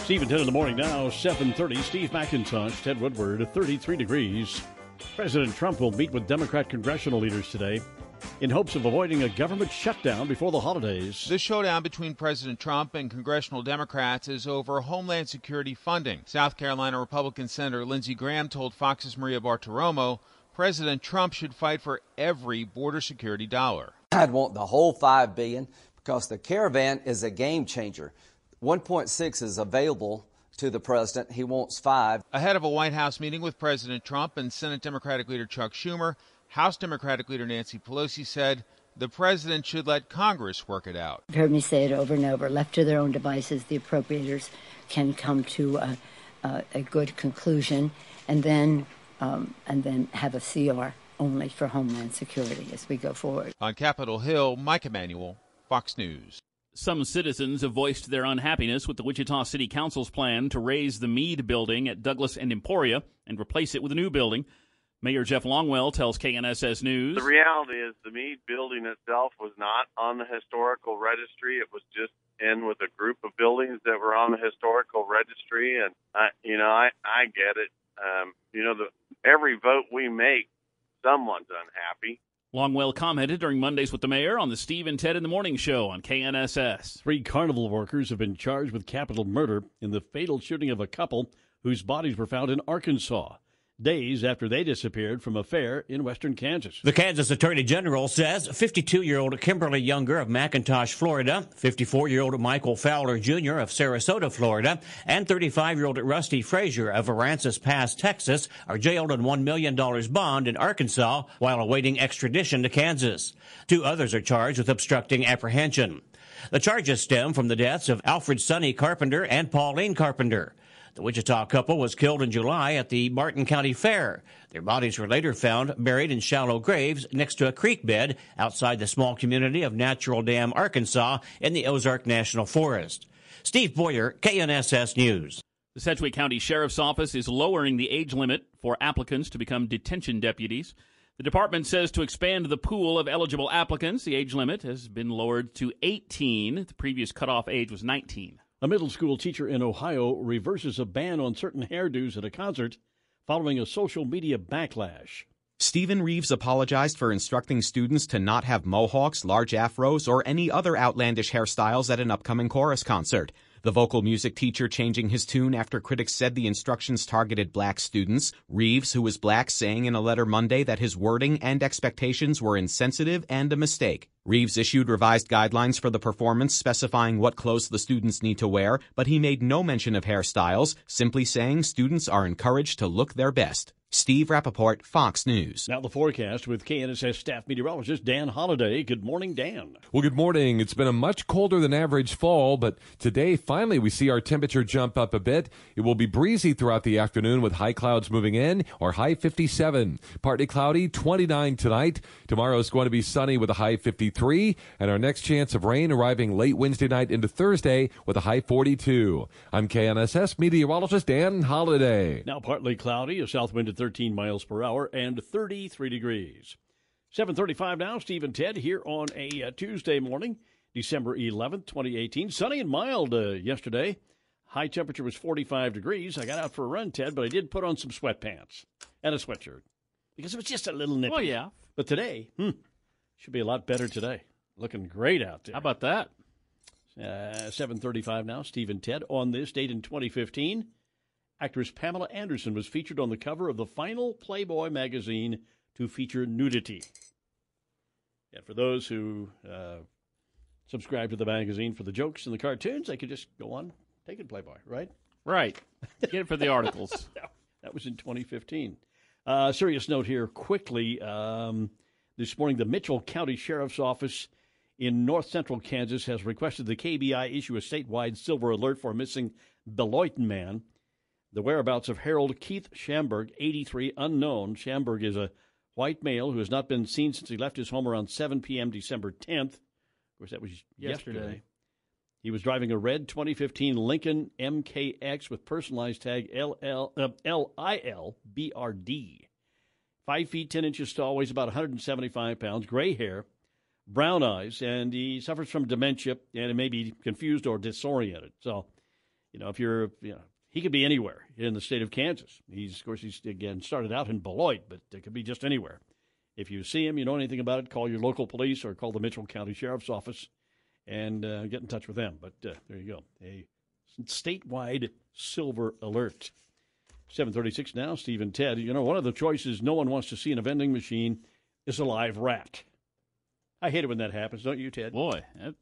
Steve and Ted in the morning now, 7:30. Steve McIntosh, Ted Woodward, 33 degrees. President Trump will meet with Democrat congressional leaders today in hopes of avoiding a government shutdown before the holidays. The showdown between President Trump and congressional Democrats is over Homeland Security funding. South Carolina Republican Senator Lindsey Graham told Fox's Maria Bartiromo President Trump should fight for every border security dollar. I'd want the whole $5 billion because the caravan is a game changer. 1.6 is available to the president. He wants 5. Ahead of a White House meeting with President Trump and Senate Democratic leader Chuck Schumer, House Democratic leader Nancy Pelosi said the president should let Congress work it out. You've heard me say it over and over. Left to their own devices, the appropriators can come to a good conclusion and then have a CR only for Homeland Security as we go forward. On Capitol Hill, Mike Emanuel, Fox News. Some citizens have voiced their unhappiness with the Wichita City Council's plan to raise the Meade building at Douglas and Emporia and replace it with a new building. Mayor Jeff Longwell tells KNSS News. The reality is the Meade building itself was not on the historical registry. It was just in with a group of buildings that were on the historical registry. And, I get it. Every vote we make, someone's unhappy. Longwell commented during Mondays with the mayor on the Steve and Ted in the Morning show on KNSS. 3 carnival workers have been charged with capital murder in the fatal shooting of a couple whose bodies were found in Arkansas days after they disappeared from a fair in western Kansas. The Kansas Attorney General says 52-year-old Kimberly Younger of McIntosh, Florida, 54-year-old Michael Fowler Jr. of Sarasota, Florida, and 35-year-old Rusty Frazier of Aransas Pass, Texas, are jailed on $1 million bond in Arkansas while awaiting extradition to Kansas. 2 others are charged with obstructing apprehension. The charges stem from the deaths of Alfred Sonny Carpenter and Pauline Carpenter. The Wichita couple was killed in July at the Martin County Fair. Their bodies were later found buried in shallow graves next to a creek bed outside the small community of Natural Dam, Arkansas, in the Ozark National Forest. Steve Boyer, KNSS News. The Sedgwick County Sheriff's Office is lowering the age limit for applicants to become detention deputies. The department says to expand the pool of eligible applicants, the age limit has been lowered to 18. The previous cutoff age was 19. A middle school teacher in Ohio reverses a ban on certain hairdos at a concert following a social media backlash. Stephen Reeves apologized for instructing students to not have mohawks, large afros, or any other outlandish hairstyles at an upcoming chorus concert. The vocal music teacher changing his tune after critics said the instructions targeted black students. Reeves, who is black, saying in a letter Monday that his wording and expectations were insensitive and a mistake. Reeves issued revised guidelines for the performance specifying what clothes the students need to wear, but he made no mention of hairstyles, simply saying students are encouraged to look their best. Steve Rappaport, Fox News. Now the forecast with KNSS staff meteorologist Dan Holliday. Good morning, Dan. Well, good morning. It's been a much colder than average fall, but today finally we see our temperature jump up a bit. It will be breezy throughout the afternoon with high clouds moving in, or high 57. Partly cloudy, 29 tonight. Tomorrow is going to be sunny with a high 53, and our next chance of rain arriving late Wednesday night into Thursday with a high 42. I'm KNSS meteorologist Dan Holliday. Now partly cloudy, a south wind at 13 miles per hour and 33 degrees. 7:35 now, Steve and Ted here on a Tuesday morning, December 11th, 2018. Sunny and mild yesterday. High temperature was 45 degrees. I got out for a run, Ted, but I did put on some sweatpants and a sweatshirt because it was just a little nippy. Oh, yeah. But today, should be a lot better today. Looking great out there. How about that? 7:35 now, Steve and Ted. On this date in 2015, actress Pamela Anderson was featured on the cover of the final Playboy magazine to feature nudity. Yeah, for those who subscribe to the magazine for the jokes and the cartoons, they could just go on taking Playboy, right? Right. Get it for the articles. That was in 2015. Serious note here quickly. This morning, the Mitchell County Sheriff's Office in north central Kansas has requested the KBI issue a statewide silver alert for a missing Beloit man. The whereabouts of Harold Keith Schamberg, 83, unknown. Schamberg is a white male who has not been seen since he left his home around 7 p.m. December 10th. Of course, that was yesterday. He was driving a red 2015 Lincoln MKX with personalized tag LILBRD. 5 feet 10 inches tall, weighs about 175 pounds, gray hair, brown eyes, and he suffers from dementia and may be confused or disoriented. So if you're, he could be anywhere in the state of Kansas. He's again started out in Beloit, but it could be just anywhere. If you see him, you know anything about it, call your local police or call the Mitchell County Sheriff's Office and get in touch with them. But there you go. A statewide silver alert. 7:36 now, Steve and Ted. One of the choices no one wants to see in a vending machine is a live rat. I hate it when that happens, don't you, Ted? Boy.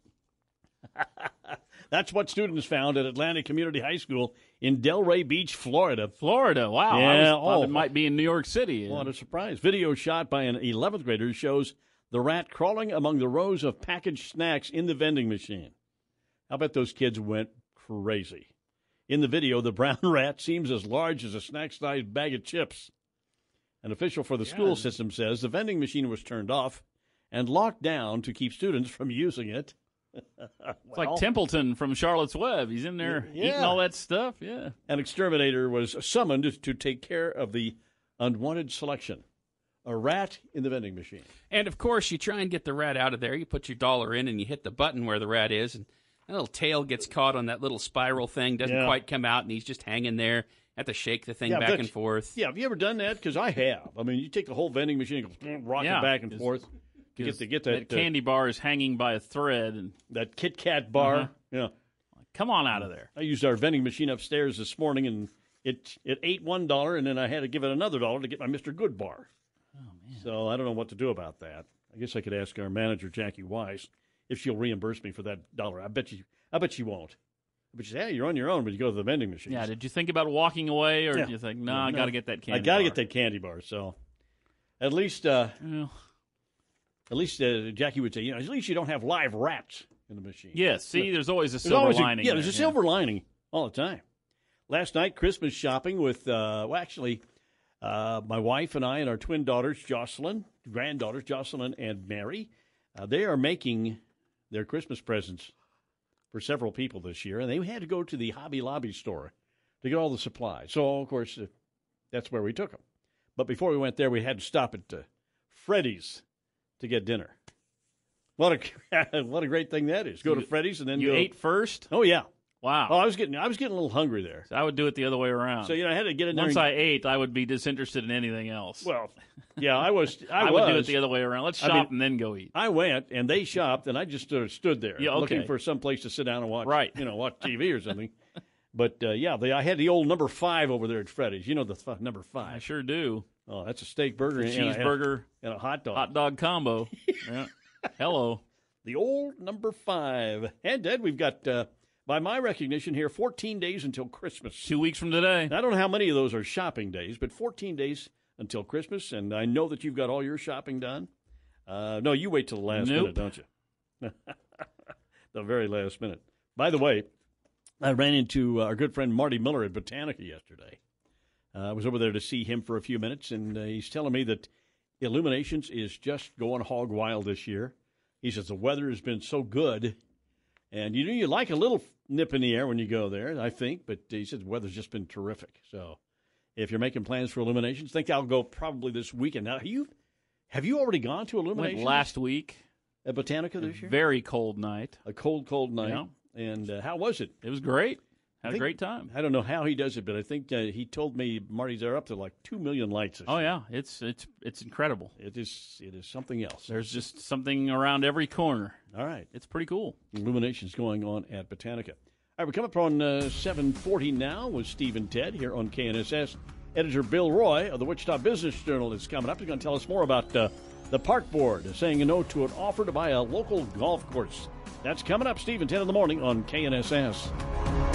That's what students found at Atlantic Community High School in Delray Beach, Florida. Florida, wow. Yeah, I thought it might be in New York City. What a surprise. Video shot by an 11th grader shows the rat crawling among the rows of packaged snacks in the vending machine. I bet those kids went crazy. In the video, the brown rat seems as large as a snack-sized bag of chips. An official for the school system says the vending machine was turned off and locked down to keep students from using it. It's like Templeton from Charlotte's Web. He's in there eating all that stuff. Yeah. An exterminator was summoned to take care of the unwanted selection. A rat in the vending machine. And, of course, you try and get the rat out of there. You put your dollar in and you hit the button where the rat is, and that little tail gets caught on that little spiral thing, doesn't quite come out, and he's just hanging there. Have to shake the thing back and forth. Yeah, have you ever done that? Because I have. I mean, you take the whole vending machine and go rocking back and forth to get that candy bar is hanging by a thread, and that Kit Kat bar. Yeah, come on out of there. I used our vending machine upstairs this morning, and it ate $1, and then I had to give it another $1 to get my Mr. Good bar. Oh man! So I don't know what to do about that. I guess I could ask our manager Jackie Weiss if she'll reimburse me for that $1. I bet she won't. But you say, hey, you're on your own when you go to the vending machine. Yeah, did you think about walking away, or did you think, I got to get that candy bar? I got to get that candy bar. So at least Jackie would say, at least you don't have live rats in the machine. Yes, see, there's always a silver lining. There's a silver lining all the time. Last night, Christmas shopping with, my wife and I and our twin daughters, granddaughters, Jocelyn and Mary. They are making their Christmas presents for several people this year, and they had to go to the Hobby Lobby store to get all the supplies. So, of course, that's where we took them. But before we went there, we had to stop at Freddy's to get dinner. What a great thing that is. Go to Freddy's and then you ate first? Oh, yeah. Wow. Oh, I was getting a little hungry there. So I would do it the other way around. So, I had to get in there. Once I ate, I would be disinterested in anything else. Well, yeah, I was. I would do it the other way around. Let's shop and then go eat. I went, and they shopped, and I just stood there looking for some place to sit down and watch, watch TV or something. But, I had the old number 5 over there at Freddy's. You know the number 5. I sure do. Oh, that's a steak burger. A cheeseburger. And a hot dog. Hot dog combo. Yeah. Hello. The old number 5. And, Dad, we've got... by my recognition here, 14 days until Christmas. 2 weeks from today. I don't know how many of those are shopping days, but 14 days until Christmas, and I know that you've got all your shopping done. No, you wait till the last minute, don't you? The very last minute. By the way, I ran into our good friend Marty Miller at Botanica yesterday. I was over there to see him for a few minutes, and he's telling me that Illuminations is just going hog wild this year. He says the weather has been so good. And you like a little nip in the air when you go there, I think. But he said the weather's just been terrific. So if you're making plans for Illuminations, think I'll go probably this weekend. Now, have you already gone to Illuminations? Went last week. At Botanica this year? Very cold night. A cold night. Yeah. And how was it? It was great. Had a great time. I don't know how he does it, but I think he told me, Marty, they're up to like 2 million lights. Oh, yeah. It's incredible. It is something else. There's just something around every corner. All right. It's pretty cool. Illuminations going on at Botanica. All right, we come up on 7:40 now with Steve and Ted here on KNSS. Editor Bill Roy of the Wichita Business Journal is coming up. He's going to tell us more about the Park Board saying no to an offer to buy a local golf course. That's coming up, Steve and Ted in the morning on KNSS.